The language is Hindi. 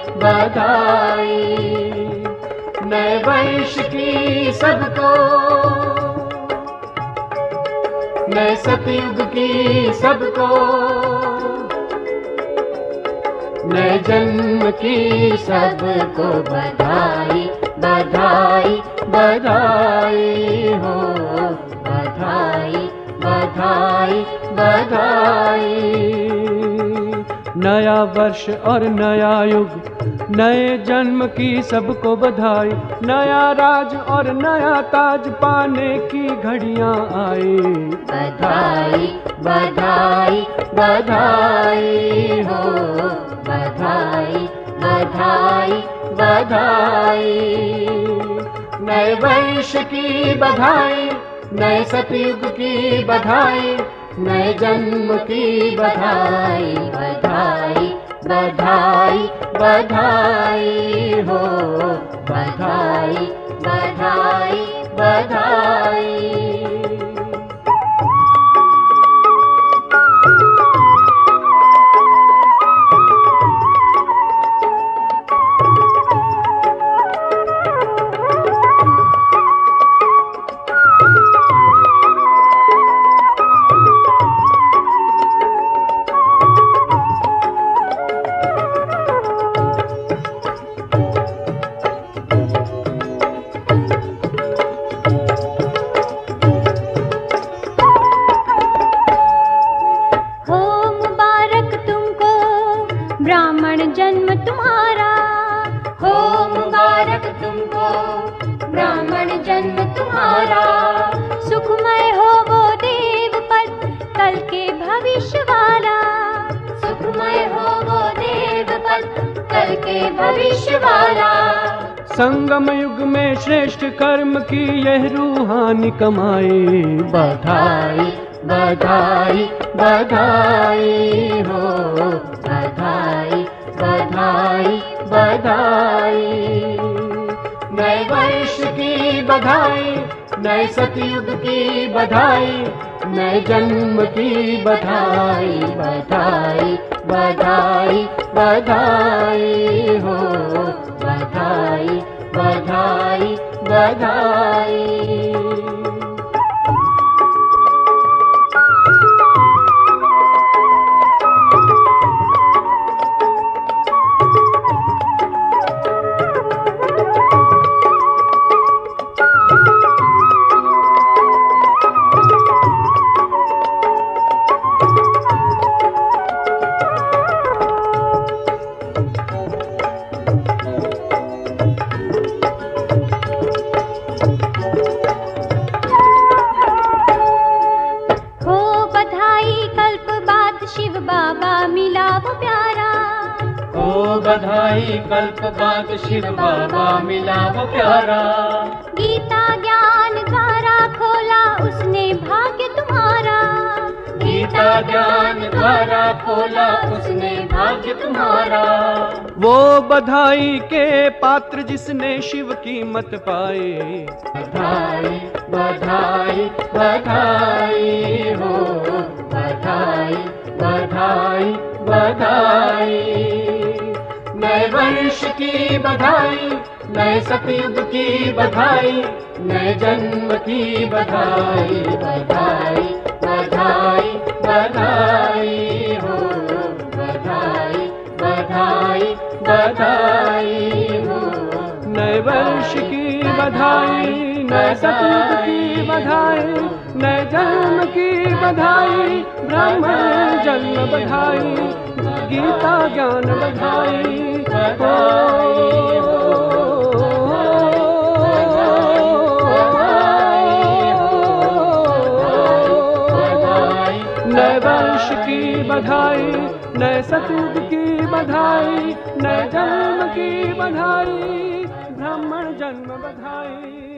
बधाई। नए वर्ष की सबको, नए सतयुग की सबको, नए जन्म की सबको बधाई बधाई बधाई हो। बधाई बधाई बधाई। नया वर्ष और नया युग, नए जन्म की सबको बधाई। नया राज और नया ताज पाने की घड़ियां आई। बधाई बधाई बधाई हो। बधाई बधाई बधाई। नए वर्ष की बधाई, नए सतयुग की बधाई, नए जन्म की बधाई। बधाई बधाई बधाई हो। बधाई बधाई बधाई। ब्राह्मण जन्म तुम्हारा, हो मुबारक तुमको ब्राह्मण जन्म तुम्हारा। सुखमय हो वो देव पद कल के भविष्य वाला। सुखमय हो वो देव पद कल के भविष्य वाला। संगम युग में श्रेष्ठ कर्म की यह रूहानी कमाई। बधाई बधाई बधाई हो। बधाई बधाई बधाई। नए वर्ष की बधाई, नए सतयुग की बधाई, नए जन्म की बधाई। बधाई बधाई बधाई हो। बधाई बधाई बधाई। शिव बाबा मिला वो प्यारा। ओ बधाई कल्प बाद शिव बाबा मिला वो प्यारा। गीता ज्ञान द्वारा खोला उसने भाग्य तुम्हारा। गीता ज्ञान द्वारा खोला उसने भाग्य तुम्हारा। वो बधाई के पात्र जिसने शिव की मत पाए। बधाई बधाई बधाई हो। बधाई बधाई बधाई। नए वर्ष की बधाई, नए सतयुग की बधाई, नए जन्म की बधाई। बधाई बधाई बधाई हो। बधाई बधाई बधाई हो। नए वर्ष की बधाई, नए सतयुग की बधाई, नए जन्म की बधाई। ब्राह्मण जन्म बधाई, गीता ज्ञान बधाई नए वर्ष की बधाई, नए सतयुग की बधाई, नए जन्म की बधाई। ब्राह्मण जन्म बधाई।